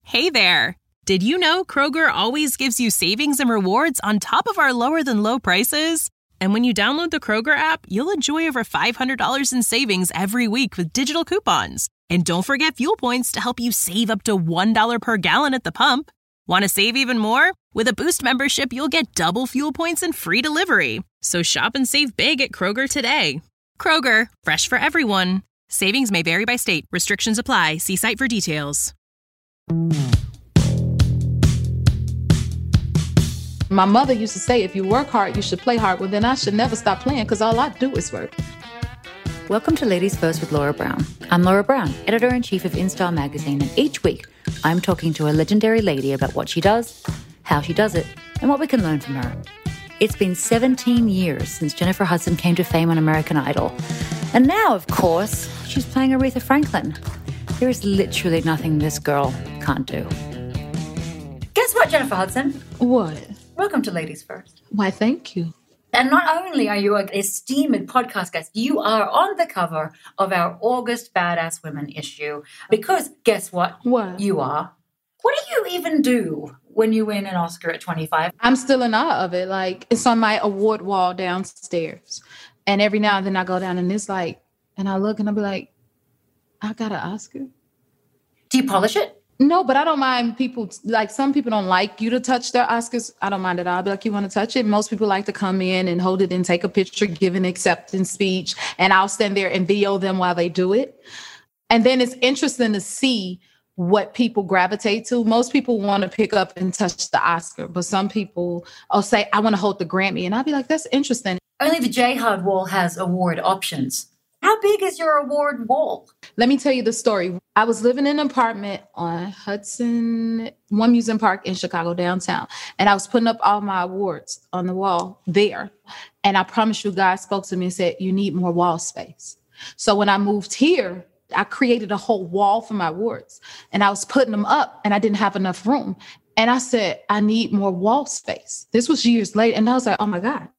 Hey there! Did you know Kroger always gives you savings and rewards on top of our lower-than-low prices? And when you download the Kroger app, you'll enjoy over $500 in savings every week with digital coupons. And don't forget fuel points to help you save up to $1 per gallon at the pump. Want to save even more? With a Boost membership, you'll get double fuel points and free delivery. So shop and save big at Kroger today. Kroger, fresh for everyone. Savings may vary by state. Restrictions apply. See site for details. My mother used to say, if you work hard, you should play hard. Well, then I should never stop playing because all I do is work. Welcome to Ladies First with Laura Brown. I'm Laura Brown, editor-in-chief of InStyle magazine, and each week I'm talking to a legendary lady about what she does, how she does it, and what we can learn from her. It's been 17 years since Jennifer Hudson came to fame on American Idol. And now, of course, she's playing Aretha Franklin. There is literally nothing this girl can't do. Guess what, Jennifer Hudson? What? Welcome to Ladies First. Why, thank you. And not only are you an esteemed podcast guest, you are on the cover of our August Badass Women issue. Because guess what? What? You are. What do you even do when you win an Oscar at 25? I'm still in awe of it. Like, it's on my award wall downstairs. And every now and then I go down and it's like, and I look and I'll be like, I got an Oscar. Do you polish it? No, but I don't mind people, like some people don't like you to touch their Oscars. I don't mind at all. I'll be like, you want to touch it? Most people like to come in and hold it and take a picture, give an acceptance speech, and I'll stand there and video them while they do it. And then it's interesting to see what people gravitate to. Most people want to pick up and touch the Oscar, but some people will say, I want to hold the Grammy. And I'll be like, that's interesting. Only the J Hud wall has award options. How big is your award wall? Let me tell you the story. I was living in an apartment on Hudson, One Museum Park in Chicago, downtown. And I was putting up all my awards on the wall there. And I promise you, God spoke to me and said, you need more wall space. So when I moved here, I created a whole wall for my awards. And I was putting them up and I didn't have enough room. And I said, I need more wall space. This was years later. And I was like, oh my God.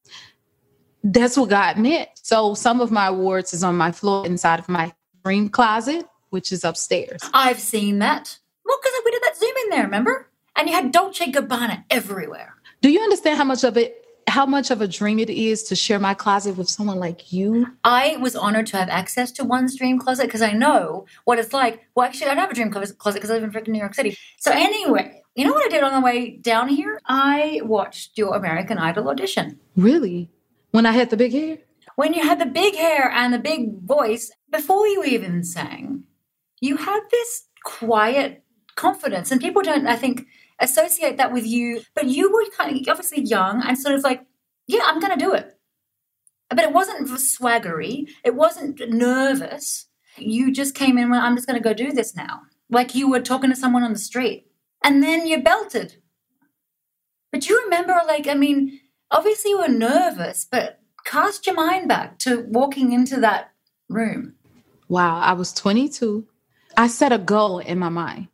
That's what God meant. So some of my awards is on my floor inside of my dream closet, which is upstairs. I've seen that. Well, because we did that Zoom in there, remember? And you had Dolce & Gabbana everywhere. Do you understand how much of a dream it is to share my closet with someone like you? I was honored to have access to one's dream closet because I know what it's like. Well, actually, I don't have a dream closet because I live in freaking New York City. So anyway, you know what I did on the way down here? I watched your American Idol audition. Really? When I had the big hair? When you had the big hair and the big voice, before you even sang, you had this quiet confidence. And people don't, I think, associate that with you. But you were kind of obviously young and sort of like, yeah, I'm going to do it. But it wasn't swaggery. It wasn't nervous. You just came in, well, I'm just going to go do this now. Like you were talking to someone on the street. And then you belted. But you remember, obviously you were nervous, but cast your mind back to walking into that room. Wow, I was 22. I set a goal in my mind.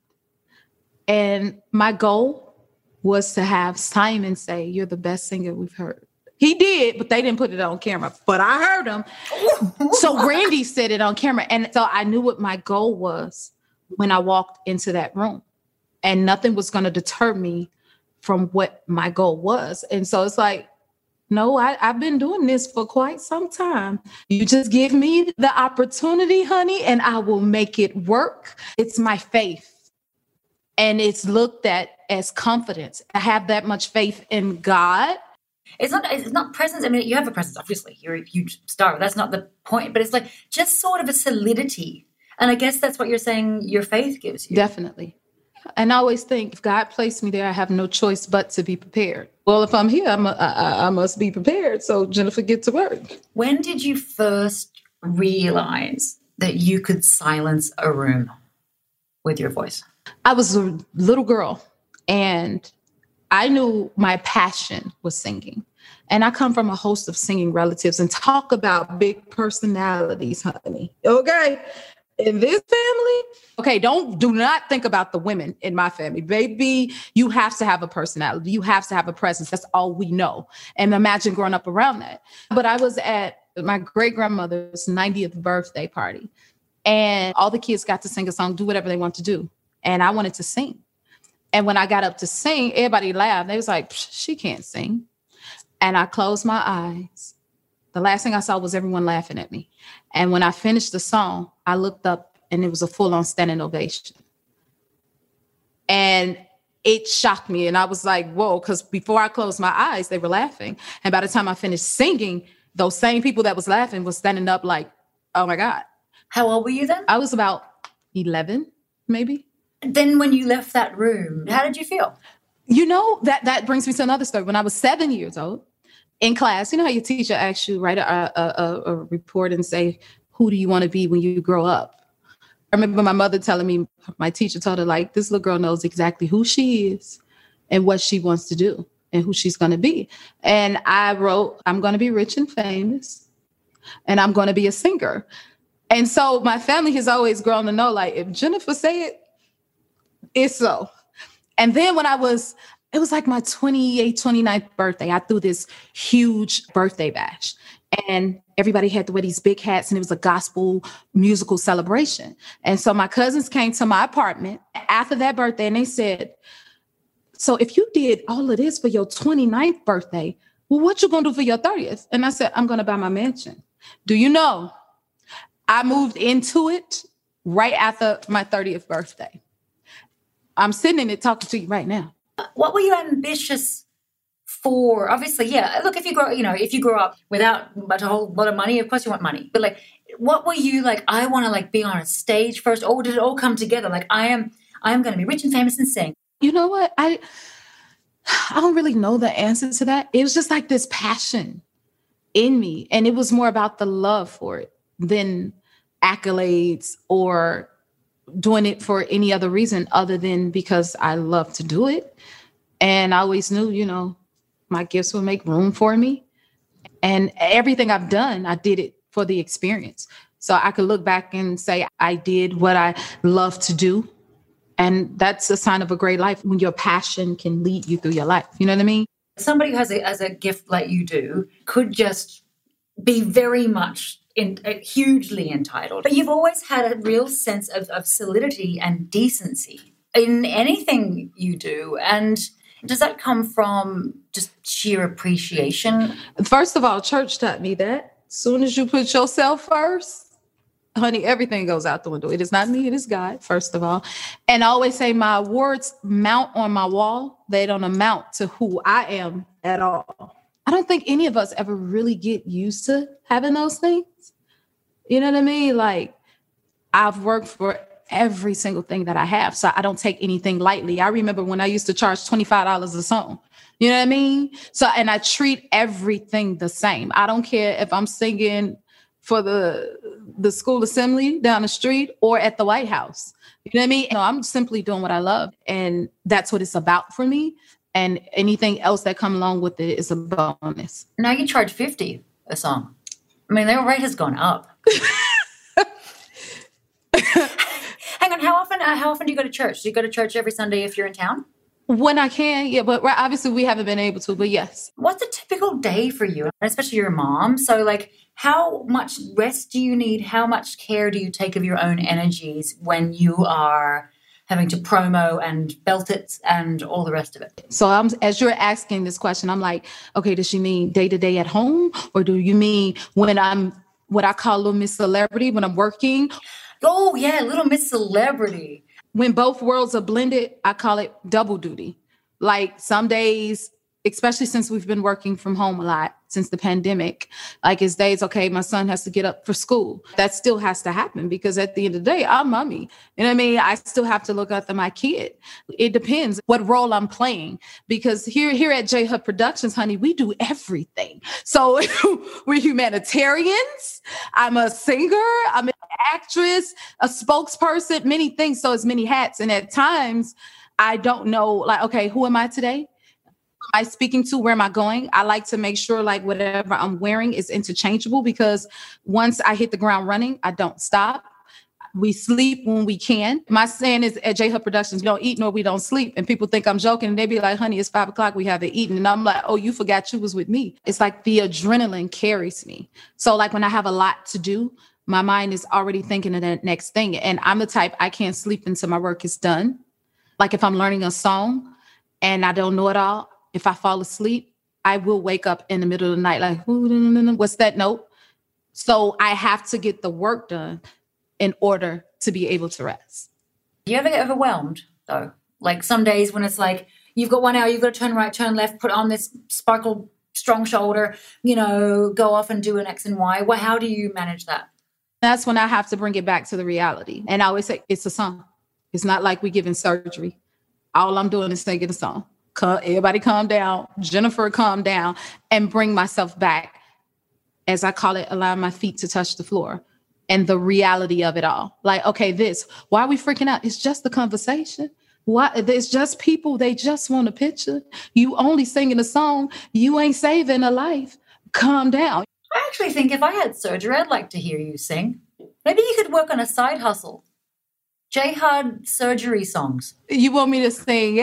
And my goal was to have Simon say, you're the best singer we've heard. He did, but they didn't put it on camera. But I heard him. So Randy said it on camera. And so I knew what my goal was when I walked into that room. And nothing was going to deter me from what my goal was. And so it's like, no, I've been doing this for quite some time. You just give me the opportunity, honey, and I will make it work. It's my faith. And it's looked at as confidence. I have that much faith in God. It's not presence. I mean, you have a presence, obviously. You're a huge star. That's not the point. But it's like just sort of a solidity. And I guess that's what you're saying your faith gives you. Definitely. And I always think if God placed me there, I have no choice but to be prepared. Well, if I'm here, I must be prepared. So Jennifer, get to work. When did you first realize that you could silence a room with your voice? I was a little girl and I knew my passion was singing. And I come from a host of singing relatives and talk about big personalities, honey. Okay. In this family, okay, do not think about the women in my family. Baby, you have to have a personality. You have to have a presence. That's all we know. And imagine growing up around that. But I was at my great-grandmother's 90th birthday party. And all the kids got to sing a song, do whatever they want to do. And I wanted to sing. And when I got up to sing, everybody laughed. They was like, she can't sing. And I closed my eyes. The last thing I saw was everyone laughing at me. And when I finished the song, I looked up and it was a full-on standing ovation. And it shocked me. And I was like, whoa, because before I closed my eyes, they were laughing. And by the time I finished singing, those same people that was laughing was standing up like, oh my God. How old were you then? I was about 11, maybe. Then when you left that room, how did you feel? You know, that brings me to another story. When I was 7 years old in class, you know how your teacher asks you, write a report and say, who do you want to be when you grow up? I remember my mother telling me, my teacher told her, like, this little girl knows exactly who she is and what she wants to do and who she's going to be. And I wrote, I'm going to be rich and famous and I'm going to be a singer. And so my family has always grown to know, like, if Jennifer say it, it's so. And then when it was like my 28th, 29th birthday, I threw this huge birthday bash. And everybody had to wear these big hats and it was a gospel musical celebration. And so my cousins came to my apartment after that birthday and they said, so if you did all of this for your 29th birthday, well, what you gonna do for your 30th? And I said, I'm gonna buy my mansion. Do you know, I moved into it right after my 30th birthday. I'm sitting in it talking to you right now. What were you ambitious for? Obviously, yeah. Look, if you grow up without a whole lot of money, of course you want money. But like, what were you like? I want to like be on a stage first, or did it all come together? Like, I am going to be rich and famous and sing. You know what? I don't really know the answer to that. It was just like this passion in me, and it was more about the love for it than accolades or doing it for any other reason other than because I love to do it. And I always knew, you know, my gifts will make room for me. And everything I've done, I did it for the experience. So I could look back and say, I did what I love to do. And that's a sign of a great life when your passion can lead you through your life. You know what I mean? Somebody who has a gift like you do could just be very much hugely entitled. But you've always had a real sense of solidity and decency in anything you do. And does that come from just sheer appreciation? First of all, church taught me that. As soon as you put yourself first, honey, everything goes out the window. It is not me, it is God, first of all. And I always say my awards mount on my wall. They don't amount to who I am at all. I don't think any of us ever really get used to having those things. You know what I mean? Like, I've worked for every single thing that I have, so I don't take anything lightly. I remember when I used to charge $25 a song. You know what I mean? So, and I treat everything the same. I don't care if I'm singing for the school assembly down the street or at the White House. You know what I mean? No, I'm simply doing what I love, and that's what it's about for me. And anything else that come along with it is a bonus. Now you charge $50 a song. I mean, their rate has gone up. Hang on, how often do you go to church? Do you go to church every Sunday if you're in town? When I can, yeah, but obviously we haven't been able to, but yes. What's a typical day for you? Especially your mom. So like, how much rest do you need? How much care do you take of your own energies when you are having to promo and belt it and all the rest of it? So as you're asking this question, I'm like, okay, does she mean day to day at home? Or do you mean when I'm what I call Little Miss Celebrity, when I'm working? Oh yeah, Little Miss Celebrity. When both worlds are blended, I call it double duty. Like some days, especially since we've been working from home a lot since the pandemic, like it's days, okay, my son has to get up for school. That still has to happen because at the end of the day, I'm mommy. You know what I mean? I still have to look after my kid. It depends what role I'm playing because here at J Hub Productions, honey, we do everything. So we're humanitarians. I'm a singer. I'm an actress, a spokesperson, many things. So it's many hats. And at times I don't know, like, okay, who am I today? Am I speaking to? Where am I going? I like to make sure like whatever I'm wearing is interchangeable because once I hit the ground running, I don't stop. We sleep when we can. My saying is at J Hub Productions, we don't eat nor we don't sleep. And people think I'm joking. And they be like, honey, it's 5 o'clock. We haven't eaten. And I'm like, oh, you forgot you was with me. It's like the adrenaline carries me. So like when I have a lot to do, my mind is already thinking of that next thing. And I'm the type, I can't sleep until my work is done. Like if I'm learning a song and I don't know it all, if I fall asleep, I will wake up in the middle of the night like, what's that note? So I have to get the work done in order to be able to rest. Do you ever get overwhelmed, though? Like some days when it's like, you've got 1 hour, you've got to turn right, turn left, put on this sparkle, strong shoulder, go off and do an X and Y. Well, how do you manage that? That's when I have to bring it back to the reality. And I always say, it's a song. It's not like we're giving surgery. All I'm doing is singing a song. Everybody calm down. Jennifer, calm down, and bring myself back. As I call it, allowing my feet to touch the floor and the reality of it all. Like, okay, why are we freaking out? It's just the conversation. Why? It's just people. They just want a picture. You only singing a song. You ain't saving a life. Calm down. I actually think if I had surgery, I'd like to hear you sing. Maybe you could work on a side hustle. J-Hard surgery songs. You want me to sing?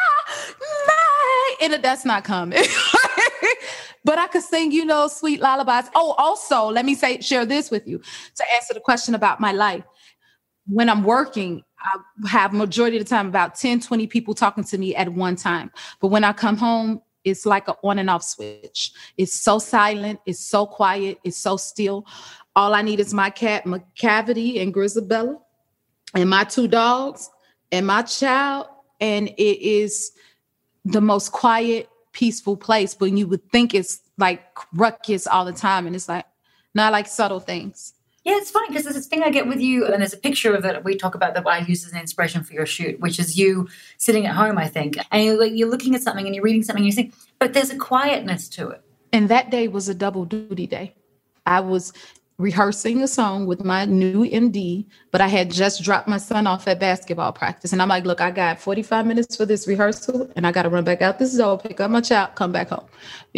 And that's not coming. But I could sing, sweet lullabies. Oh, also, let me share this with you to answer the question about my life. When I'm working, I have majority of the time about 10, 20 people talking to me at one time. But when I come home, it's like an on and off switch. It's so silent. It's so quiet. It's so still. All I need is my cat, McCavity and Grisabella, and my 2 dogs and my child. And it is the most quiet, peaceful place. But you would think it's like ruckus all the time. And it's like, not like subtle things. Yeah, it's funny because there's this thing I get with you, and there's a picture of it we talk about that I use as an inspiration for your shoot, which is you sitting at home, I think, and you're looking at something and you're reading something and you think, but there's a quietness to it. And that day was a double duty day. I was rehearsing a song with my new MD, but I had just dropped my son off at basketball practice. And I'm like, look, I got 45 minutes for this rehearsal and I got to run back out this door, pick up my child, come back home,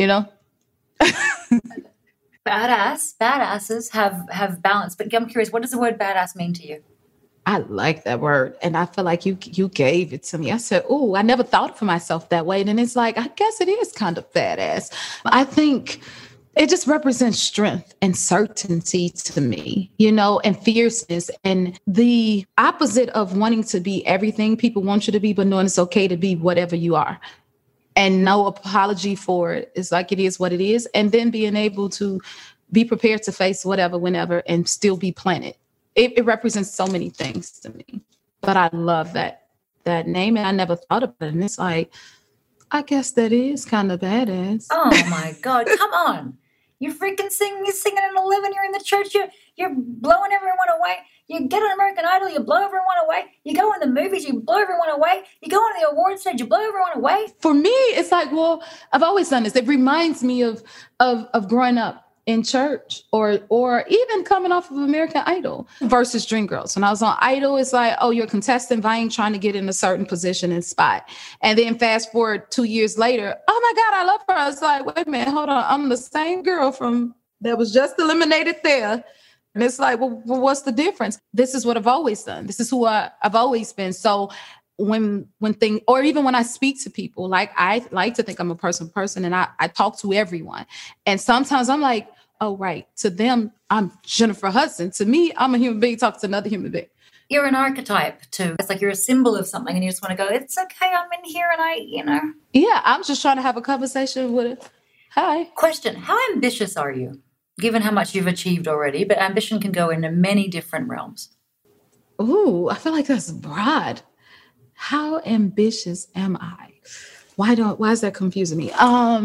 Badasses have balance. But I'm curious, what does the word badass mean to you? I like that word. And I feel like you gave it to me. I said, oh, I never thought for myself that way. And it's like, I guess it is kind of badass. I think it just represents strength and certainty to me, and fierceness. And the opposite of wanting to be everything people want you to be, but knowing it's okay to be whatever you are. And no apology for it. It's like it is what it is. And then being able to be prepared to face whatever, whenever, and still be planted. It represents so many things to me. But I love that name. And I never thought about it. And it's like, I guess that is kind of badass. Oh, my God. Come on. You're freaking singing at 11. You're in the church. You're blowing everyone away. You get on American Idol, you blow everyone away. You go in the movies, you blow everyone away. You go on the awards stage, you blow everyone away. For me, it's like, well, I've always done this. It reminds me of growing up in church or even coming off of American Idol versus Dreamgirls. When I was on Idol, it's like, oh, you're a contestant vying, trying to get in a certain position and spot. And then fast forward 2 years later, oh my God, I love her. I was like, wait a minute, hold on. I'm the same girl that was just eliminated there. And it's like, well, what's the difference? This is what I've always done. This is who I've always been. So when things, or even when I speak to people, like I like to think I'm a person and I talk to everyone. And sometimes I'm like, oh, right. To them, I'm Jennifer Hudson. To me, I'm a human being talking to another human being. You're an archetype too. It's like you're a symbol of something and you just want to go, it's okay, I'm in here and Yeah, I'm just trying to have a conversation with it. Hi. Question, how ambitious are you? Given how much you've achieved already, but ambition can go into many different realms. Ooh, I feel like that's broad. How ambitious am I? Why is that confusing me?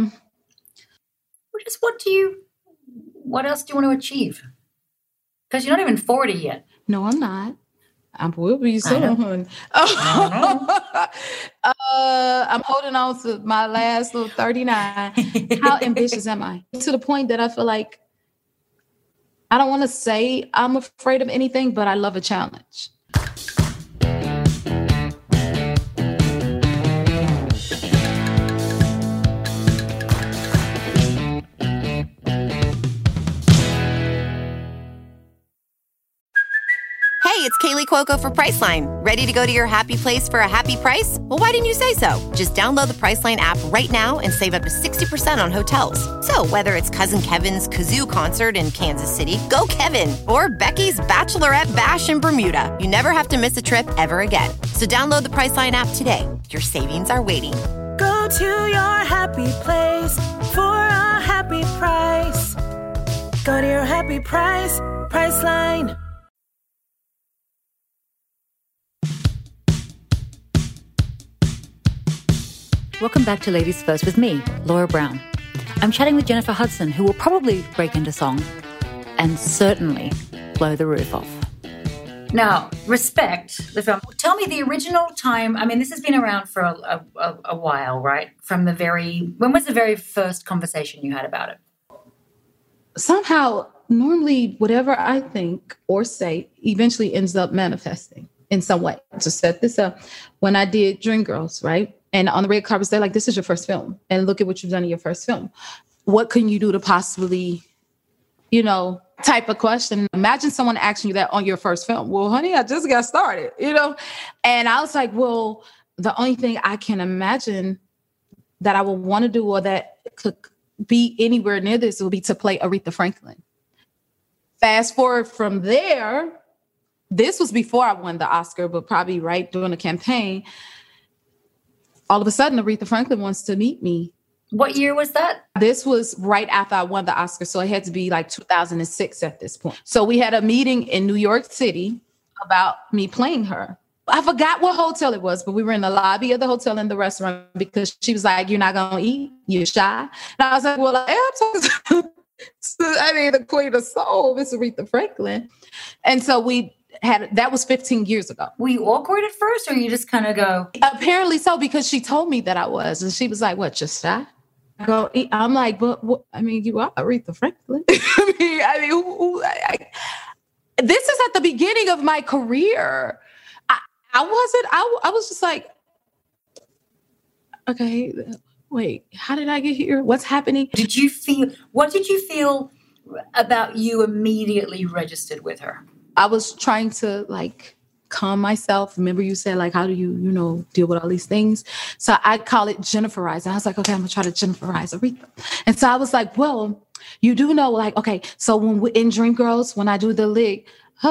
Just what else do you want to achieve? Because you're not even 40 yet. No, I'm not. I will be soon. I'm holding on to my last little 39. How ambitious am I? To the point that I feel like I don't want to say I'm afraid of anything, but I love a challenge. Hey, it's Kaylee Cuoco for Priceline. Ready to go to your happy place for a happy price? Well, why didn't you say so? Just download the Priceline app right now and save up to 60% on hotels. So whether it's Cousin Kevin's Kazoo Concert in Kansas City, go Kevin, or Becky's Bachelorette Bash in Bermuda, you never have to miss a trip ever again. So download the Priceline app today. Your savings are waiting. Go to your happy place for a happy price. Go to your happy price, Priceline. Welcome back to Ladies First with me, Laura Brown. I'm chatting with Jennifer Hudson, who will probably break into song and certainly blow the roof off. Now, Respect, the film. Tell me the original time. I mean, this has been around for a while, right? When was the very first conversation you had about it? Somehow, normally, whatever I think or say eventually ends up manifesting in some way. To set this up, when I did Dreamgirls, right? And on the red carpet, they're like, this is your first film. And look at what you've done in your first film. What can you do to possibly, type of question? Imagine someone asking you that on your first film. Well, honey, I just got started, And I was like, well, the only thing I can imagine that I would want to do or that could be anywhere near this would be to play Aretha Franklin. Fast forward from there, this was before I won the Oscar, but probably right during the campaign. All of a sudden, Aretha Franklin wants to meet me. What year was that? This was right after I won the Oscar. So it had to be like 2006 at this point. So we had a meeting in New York City about me playing her. I forgot what hotel it was, but we were in the lobby of the hotel in the restaurant because she was like, you're not going to eat? You're shy? And I was like, well, I am talking to the queen of soul, Miss Aretha Franklin. And so that was 15 years ago. Were you awkward at first or you just kind of go? Apparently so, because she told me that I was. And she was like, what, just shy? I'm like, but what? You are Aretha Franklin. This is at the beginning of my career. I was just like, okay, wait, how did I get here? What's happening? What did you feel about you immediately registered with her? I was trying to calm myself. Remember you said how do you, deal with all these things? So I call it Jenniferizing. I was like, okay, I'm gonna try to Jenniferize Aretha. And so I was like, well, you do know, okay, so when we in Dreamgirls, when I do the lick,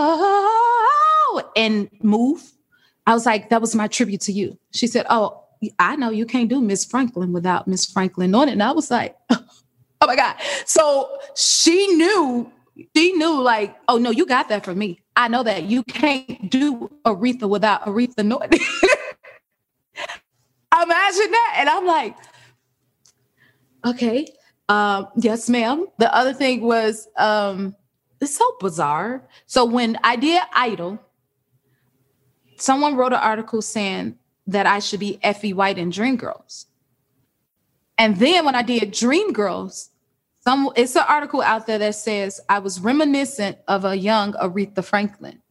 and move, I was like, that was my tribute to you. She said, oh, I know you can't do Miss Franklin without Miss Franklin on it. And I was like, oh my God. So she knew oh no, you got that from me. I know that you can't do Aretha without Aretha Norton. Imagine that. And I'm like, okay, yes, ma'am. The other thing was, it's so bizarre. So when I did Idol, someone wrote an article saying that I should be Effie White in Dreamgirls. And then when I did Dreamgirls, it's an article out there that says I was reminiscent of a young Aretha Franklin.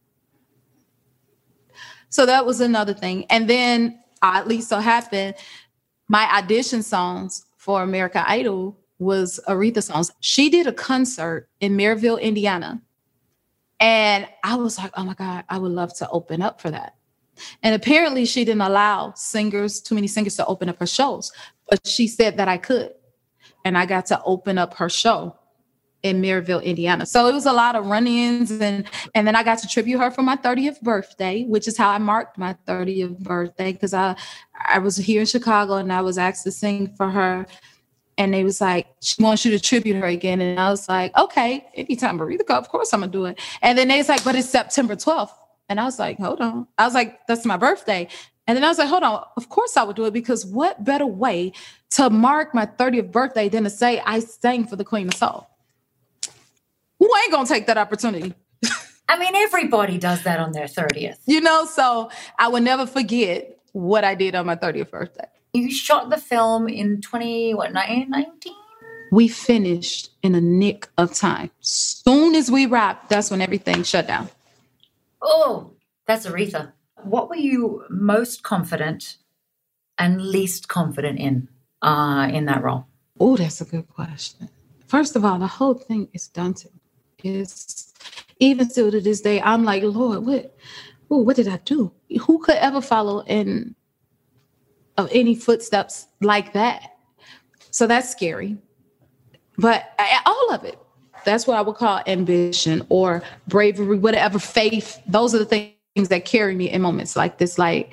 So that was another thing. And then oddly so happened, my audition songs for American Idol was Aretha songs. She did a concert in Maryville, Indiana. And I was like, oh my God, I would love to open up for that. And apparently she didn't allow too many singers to open up her shows, but she said that I could. And I got to open up her show in Maryville, Indiana. So it was a lot of run-ins. And then I got to tribute her for my 30th birthday, which is how I marked my 30th birthday, because I was here in Chicago and I was asked to sing for her. And they was like, she wants you to tribute her again. And I was like, okay, anytime Aretha comes, of course I'm going to do it. And then they was like, but it's September 12th. And I was like, hold on. I was like, that's my birthday. And then I was like, hold on, of course I would do it, because what better way to mark my 30th birthday than to say I sang for the Queen of Soul? Who ain't going to take that opportunity? Everybody does that on their 30th. So I will never forget what I did on my 30th birthday. You shot the film in 1919? We finished in a nick of time. Soon as we wrapped, that's when everything shut down. Oh, that's Aretha. What were you most confident and least confident in that role? Oh, that's a good question. First of all, the whole thing is daunting. It's even still to this day, I'm like, Lord, oh, what did I do? Who could ever follow in any footsteps like that? So that's scary. But all of it, that's what I would call ambition or bravery, whatever, faith. Those are the things that carry me in moments like this. Like,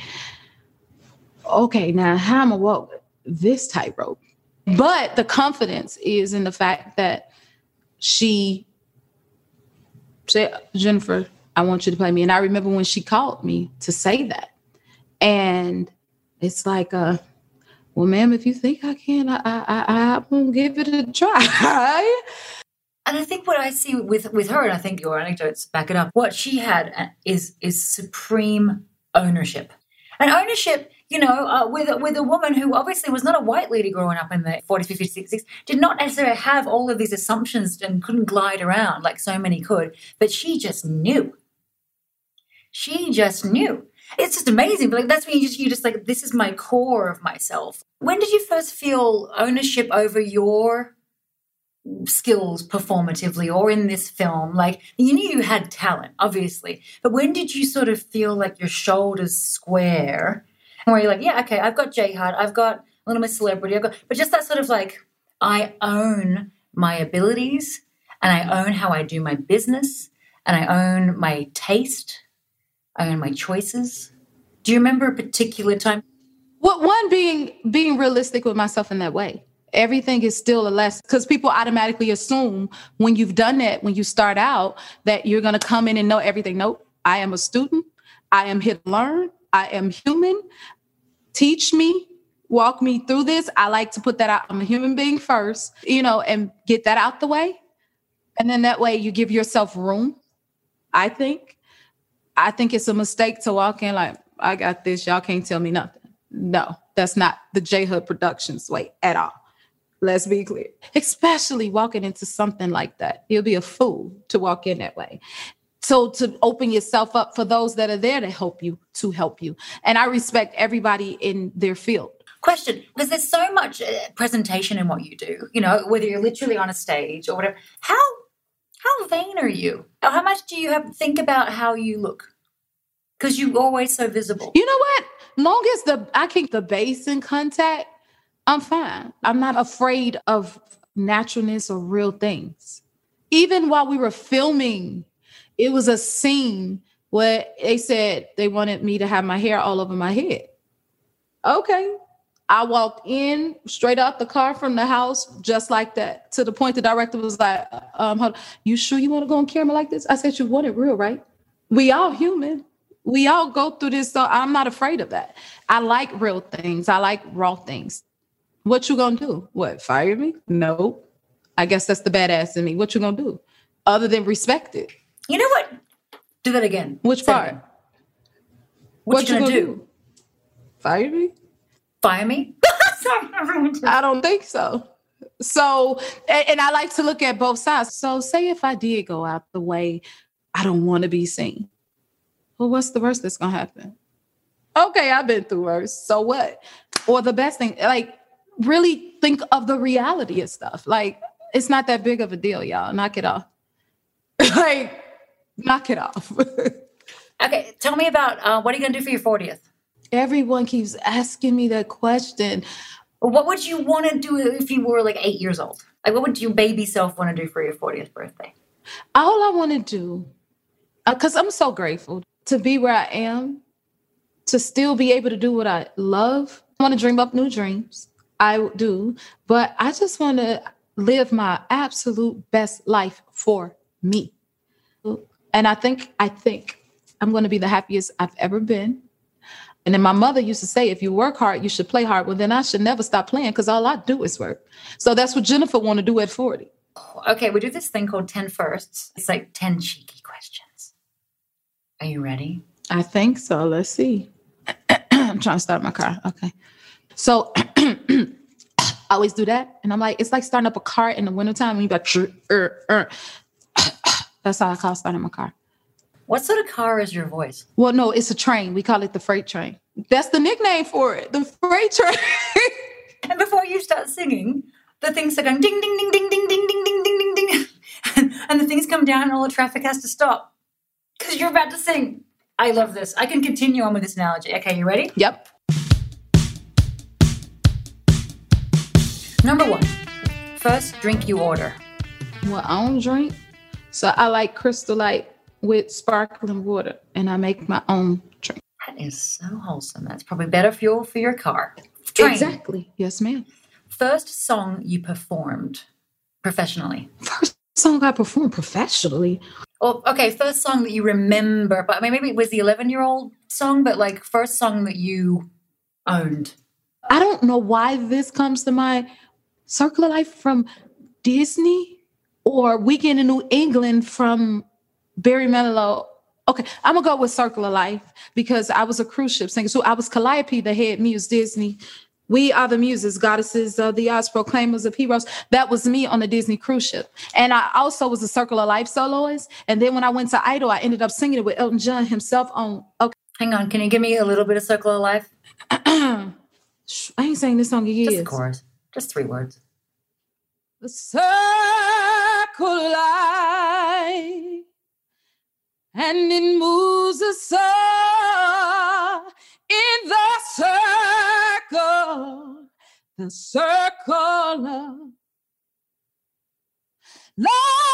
okay, now how am I walk this tightrope? But the confidence is in the fact that she said, Jennifer, I want you to play me. And I remember when she called me to say that. And it's like, well, ma'am, if you think I can, I won't give it a try. And I think what I see with her, and I think your anecdotes back it up, what she had is supreme ownership. And ownership, with a woman who obviously was not a white lady growing up in the 40s, 50s, 60s, did not necessarily have all of these assumptions and couldn't glide around like so many could, but she just knew. She just knew. It's just amazing. But that's when you just like, this is my core of myself. When did you first feel ownership over your skills performatively or in this film? Like, you knew you had talent, obviously, but when did you sort of feel like your shoulders square and where you're like, yeah, okay, I've got J Hud, I've got Little Miss Celebrity, but just that sort of like, I own my abilities and I own how I do my business and I own my taste, I own my choices. Do you remember a particular time? Well, one being realistic with myself in that way. Everything is still a lesson because people automatically assume when you've done that, when you start out, that you're going to come in and know everything. Nope. I am a student. I am here to learn. I am human. Teach me, walk me through this. I like to put that out. I'm a human being first, and get that out the way. And then that way you give yourself room. I think it's a mistake to walk in like, I got this. Y'all can't tell me nothing. No, that's not the J Hud Productions way at all. Let's be clear, especially walking into something like that. You'll be a fool to walk in that way. So to open yourself up for those that are there to help you. And I respect everybody in their field. Question, because there's so much presentation in what you do, whether you're literally on a stage or whatever. How vain are you? Or how much do you have to think about how you look? Because you're always so visible. You know what? Long as I keep the base in contact, I'm fine. I'm not afraid of naturalness or real things. Even while we were filming, it was a scene where they said they wanted me to have my hair all over my head. Okay. I walked in straight out the car from the house just like that, to the point the director was like, hold on, you sure you want to go on camera like this? I said, you want it real, right? We all human. We all go through this. So I'm not afraid of that. I like real things. I like raw things. What you gonna do? What, fire me? No. I guess that's the badass in me. What you gonna do? Other than respect it. You know what? Do that again. Which part? Again. What you gonna do? Fire me? Fire me? Sorry, I don't think so. So, and I like to look at both sides. So say if I did go out the way I don't want to be seen. Well, what's the worst that's gonna happen? Okay, I've been through worse. So what? Or the best thing, like, really think of the reality of stuff. Like, it's not that big of a deal, y'all. Knock it off. Like, knock it off. Okay, tell me about what are you going to do for your 40th? Everyone keeps asking me that question. What would you want to do if you were like 8 years old? Like, what would your baby self want to do for your 40th birthday? All I want to do, because I'm so grateful to be where I am, to still be able to do what I love. I want to dream up new dreams. I do, but I just want to live my absolute best life for me. And I think I'm going to be the happiest I've ever been. And then my mother used to say, if you work hard, you should play hard. Well, then I should never stop playing because all I do is work. So that's what Jennifer want to do at 40. Okay, we do this thing called 10 firsts. It's like 10 cheeky questions. Are you ready? I think so. Let's see. I'm trying to start my car. Okay. So I always do that. And I'm like, it's like starting up a car in the wintertime when you like, that's how I call starting my car. What sort of car is your voice? Well, no, it's a train. We call it the freight train. That's the nickname for it, the freight train. And before you start singing, the things are going ding, ding, ding, ding, ding, ding, ding, ding, ding, ding, ding. And the things come down and all the traffic has to stop because you're about to sing. I love this. I can continue on with this analogy. Okay, you ready? Yep. Number 1, first drink you order. Well, I don't drink. So I like Crystal Light with sparkling water, and I make my own drink. That is so wholesome. That's probably better fuel for your car. Train. Exactly. Yes, ma'am. First song you performed professionally. First song I performed professionally. Oh, okay. First song that you remember, but I mean, maybe it was the 11-year-old song, but like first song that you owned. I don't know why this comes to mind. Circle of Life from Disney or Weekend in New England from Barry Manilow. Okay, I'm going to go with Circle of Life because I was a cruise ship singer. So I was Calliope, the head muse, Disney. We are the muses, goddesses of the arts, proclaimers of heroes. That was me on the Disney cruise ship. And I also was a Circle of Life soloist. And then when I went to Idol, I ended up singing it with Elton John himself on. Okay. Hang on, can you give me a little bit of Circle of Life? I ain't sang this song in years. Just the chorus. Just 3 words. The circle of life, and it moves us all in the circle of life.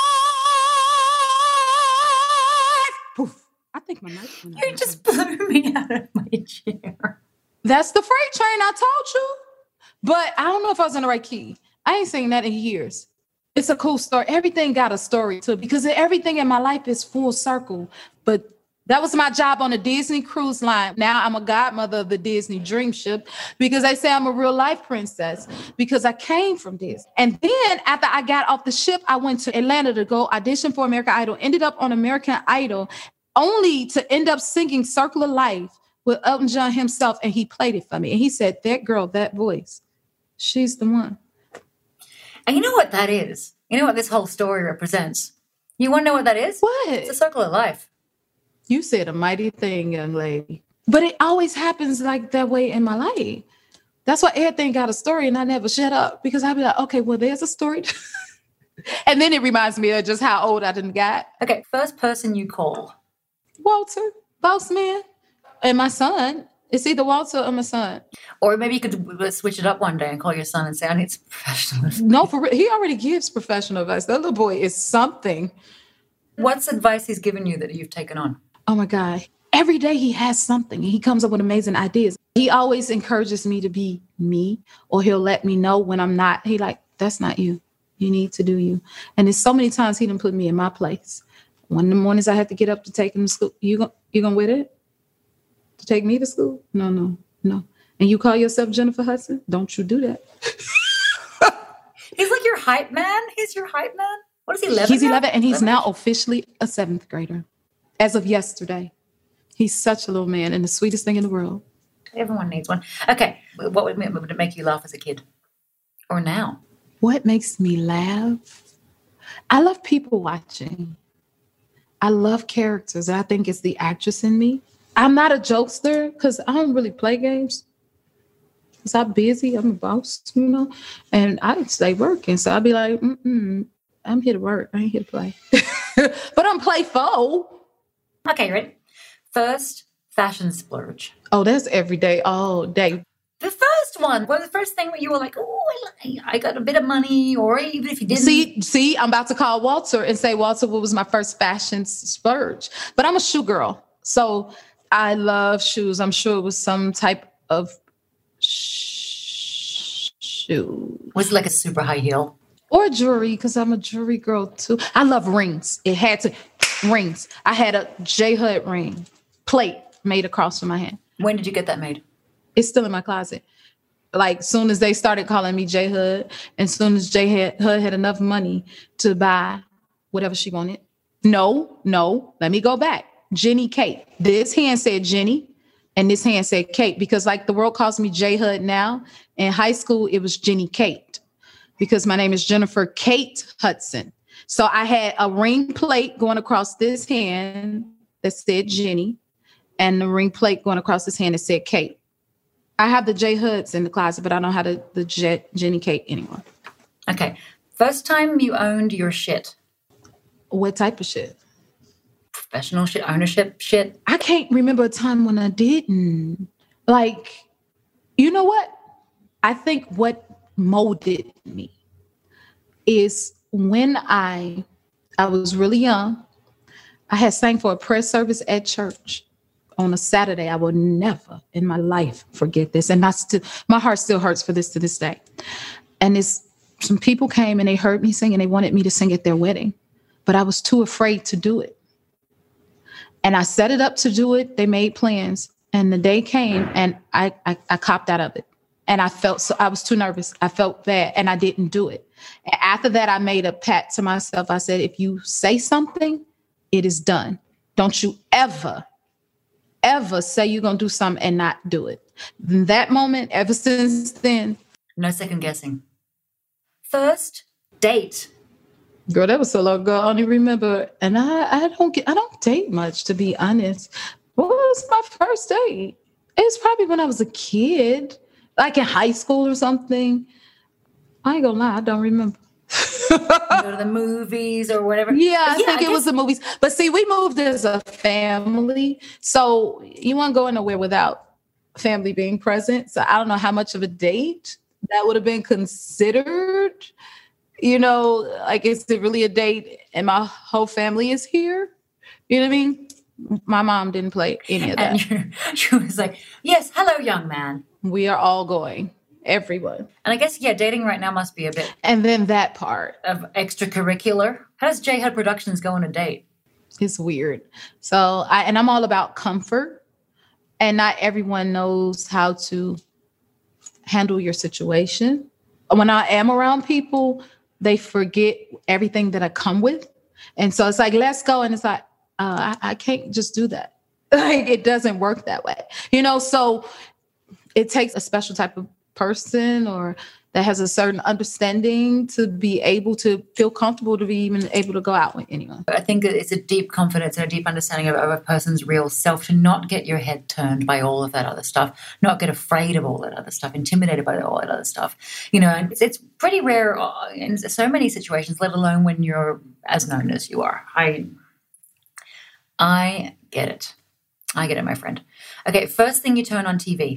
Poof. I think my mic went out. You just blew me out of my chair. That's the freight train I told you. But I don't know if I was in the right key. I ain't seen that in years. It's a cool story. Everything got a story too, because everything in my life is full circle. But that was my job on the Disney cruise line. Now I'm a godmother of the Disney Dream Ship because they say I'm a real life princess because I came from Disney. And then after I got off the ship, I went to Atlanta to go audition for American Idol, ended up on American Idol, only to end up singing Circle of Life with Elton John himself. And he played it for me. And he said, that girl, that voice, she's the one. And you know what that is? You know what this whole story represents? You want to know what that is? What? It's a circle of life. You said a mighty thing, young lady. But it always happens like that way in my life. That's why everything got a story and I never shut up because I'd be like, okay, well, there's a story. And then it reminds me of just how old I didn't got. Okay, first person you call. Walter, boss man. And my son. It's either Walter or my son. Or maybe you could switch it up one day and call your son and say, I need some professional advice. No, for real. He already gives professional advice. That little boy is something. What's advice he's given you that you've taken on? Oh, my God. Every day he has something. He comes up with amazing ideas. He always encourages me to be me, or he'll let me know when I'm not. He like, that's not you. You need to do you. And there's so many times he didn't put me in my place. One of the mornings I have to get up to take him to school. You gonna with it? To take me to school? No. And you call yourself Jennifer Hudson? Don't you do that. He's like your hype man? He's your hype man? What is he, 11? He's 11 and he's now officially a 7th grader. As of yesterday. He's such a little man and the sweetest thing in the world. Everyone needs one. Okay. What would it make you laugh as a kid? Or now? What makes me laugh? I love people watching. I love characters. I think it's the actress in me. I'm not a jokester because I don't really play games. Because I'm busy. I'm a boss, and I stay working. So I'd be like, I'm here to work. I ain't here to play. But I'm playful. Okay, you ready? First, fashion splurge. Oh, that's every day, all day. The first one. Well, the first thing where you were like, oh, I got a bit of money, or even if you didn't. See, I'm about to call Walter and say, Walter, what was my first fashion splurge? But I'm a shoe girl. So I love shoes. I'm sure it was some type of shoe. Was it like a super high heel? Or jewelry, because I'm a jewelry girl too. I love rings. It had to, rings. I had a J Hud ring, plate made across from my hand. When did you get that made? It's still in my closet. Like, soon as they started calling me J Hud, and soon as J Hud had enough money to buy whatever she wanted. No, let me go back. Jenny Kate. This hand said Jenny, and this hand said Kate, because like the world calls me J Hud now. In high school, it was Jenny Kate, because my name is Jennifer Kate Hudson. So I had a ring plate going across this hand that said Jenny, and the ring plate going across this hand that said Kate. I have the J Huds in the closet, but I don't have the Jenny Kate anymore. Okay. First time you owned your shit. What type of shit? Professional shit, ownership shit. I can't remember a time when I didn't. Like, you know what? I think what molded me is when I was really young. I had sang for a prayer service at church on a Saturday. I will never in my life forget this. And my heart still hurts for this to this day. And some people came and they heard me sing and they wanted me to sing at their wedding, but I was too afraid to do it. And I set it up to do it. They made plans and the day came and I copped out of it. And I was too nervous. I felt bad and I didn't do it. And after that, I made a pact to myself. I said, if you say something, it is done. Don't you ever say you're going to do something and not do it. From that moment, ever since then. No second guessing. First date. Girl, that was so long ago. I don't even remember. And I don't date much, to be honest. What was my first date? It was probably when I was a kid, like in high school or something. I ain't gonna lie, I don't remember. Go to the movies or whatever. Yeah, I think it was the movies. But see, we moved as a family. So you won't go anywhere without family being present. So I don't know how much of a date that would have been considered. You know, like, is it really a date and my whole family is here? You know what I mean? My mom didn't play any of that. And she was like, yes, hello, young man. We are all going. Everyone. And I guess, dating right now must be a bit. And then that part of extracurricular. How does J Hud Productions go on a date? It's weird. So I'm all about comfort, and not everyone knows how to handle your situation. When I am around people, they forget everything that I come with. And so it's like, let's go. And it's like, I can't just do that. Like, it doesn't work that way. You know, so it takes a special type of person or that has a certain understanding to be able to feel comfortable to be even able to go out with anyone. I think it's a deep confidence and a deep understanding of a person's real self to not get your head turned by all of that other stuff, not get afraid of all that other stuff, intimidated by all that other stuff. You know, and it's pretty rare in so many situations, let alone when you're as known as you are. I get it. I get it, my friend. Okay, first thing you turn on TV.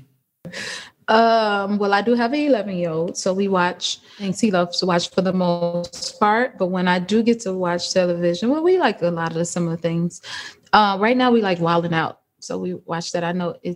Well, I do have an 11-year-old, so we watch things he loves to watch for the most part. But when I do get to watch television, well, we like a lot of the similar things. Right now, we like Wild 'N Out, so we watch that. I don't know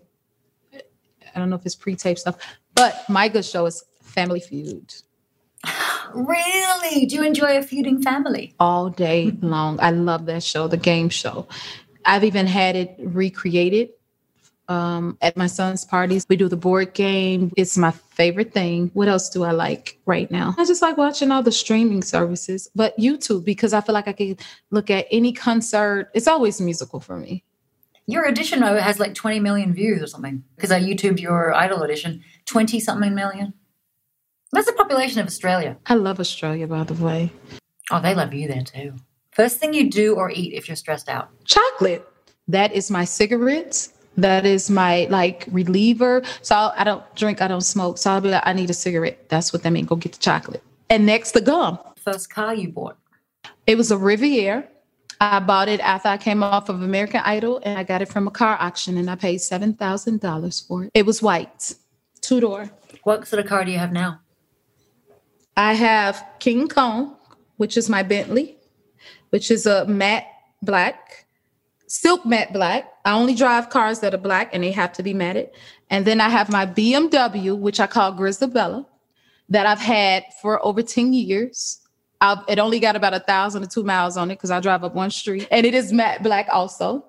if it's pre-taped stuff, but my good show is Family Feud. Really? Do you enjoy a feuding family? All day long. I love that show, the game show. I've even had it recreated. At my son's parties, we do the board game. It's my favorite thing. What else do I like right now? I just like watching all the streaming services, but YouTube, because I feel like I can look at any concert. It's always musical for me. Your audition has like 20 million views or something, because I YouTubed your Idol audition, 20-something million. That's the population of Australia. I love Australia, by the way. Oh, they love you there too. First thing you do or eat if you're stressed out? Chocolate. That is my cigarettes. That is my reliever. So I don't drink, I don't smoke. So I'll be like, I need a cigarette. That's what that means. Go get the chocolate. And next, the gum. First car you bought? It was a Riviera. I bought it after I came off of American Idol, and I got it from a car auction, and I paid $7,000 for it. It was white, 2-door. What sort of car do you have now? I have King Kong, which is my Bentley, which is a matte black. Silk matte black. I only drive cars that are black and they have to be matted. And then I have my BMW, which I call Grisabella, that I've had for over 10 years. It only got about 1,002 miles on it because I drive up one street. And it is matte black also.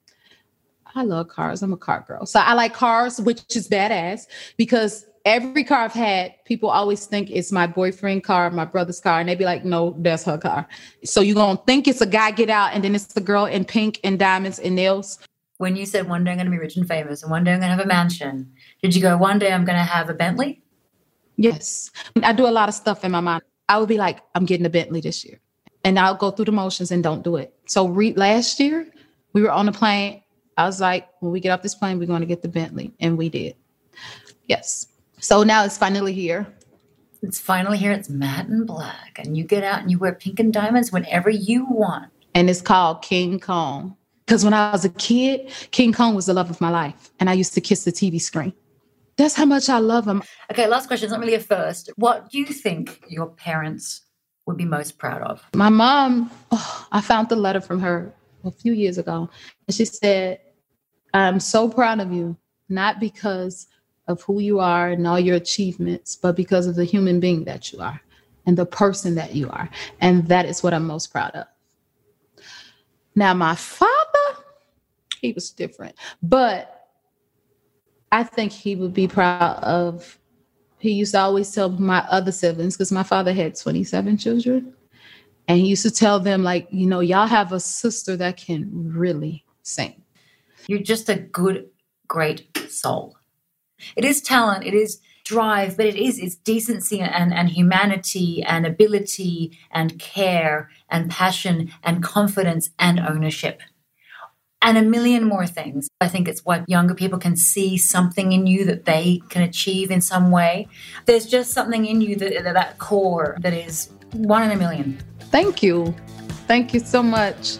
I love cars. I'm a car girl. So I like cars, which is badass, because every car I've had, people always think it's my boyfriend's car, my brother's car. And they be like, no, that's her car. So you're going to think it's a guy get out and then it's the girl in pink and diamonds and nails. When you said one day I'm going to be rich and famous and one day I'm going to have a mansion, did you go, one day I'm going to have a Bentley? Yes. I do a lot of stuff in my mind. I would be like, I'm getting a Bentley this year. And I'll go through the motions and don't do it. So last year, we were on a plane. I was like, when we get off this plane, we're going to get the Bentley. And we did. Yes. So now it's finally here. It's finally here. It's matte and black. And you get out and you wear pink and diamonds whenever you want. And it's called King Kong. Because when I was a kid, King Kong was the love of my life. And I used to kiss the TV screen. That's how much I love him. Okay, last question. It's not really a first. What do you think your parents would be most proud of? My mom, I found the letter from her a few years ago. And she said, I'm so proud of you, not because of who you are and all your achievements, but because of the human being that you are and the person that you are. And that is what I'm most proud of. Now, my father, he was different, but I think he would be proud of, he used to always tell my other siblings, because my father had 27 children, and he used to tell them, like, you know, y'all have a sister that can really sing. You're just a good, great soul. It is talent, it is drive, but it's decency and humanity and ability and care and passion and confidence and ownership and a million more things. I think it's what younger people can see something in you that they can achieve in some way. There's just something in you that core that is 1 in a million. Thank you. Thank you so much.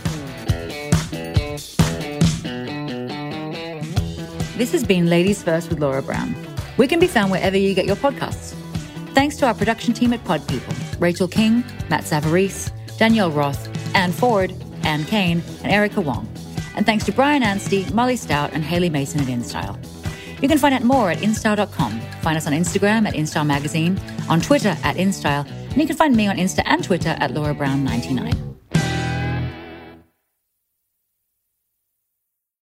This has been Ladies First with Laura Brown. We can be found wherever you get your podcasts. Thanks to our production team at Pod People, Rachel King, Matt Savarese, Danielle Roth, Anne Ford, Anne Kane, and Erica Wong. And thanks to Brian Anstey, Molly Stout, and Haley Mason at InStyle. You can find out more at InStyle.com. Find us on Instagram at InStyle Magazine, on Twitter at InStyle, and you can find me on Insta and Twitter at Laura Brown 99.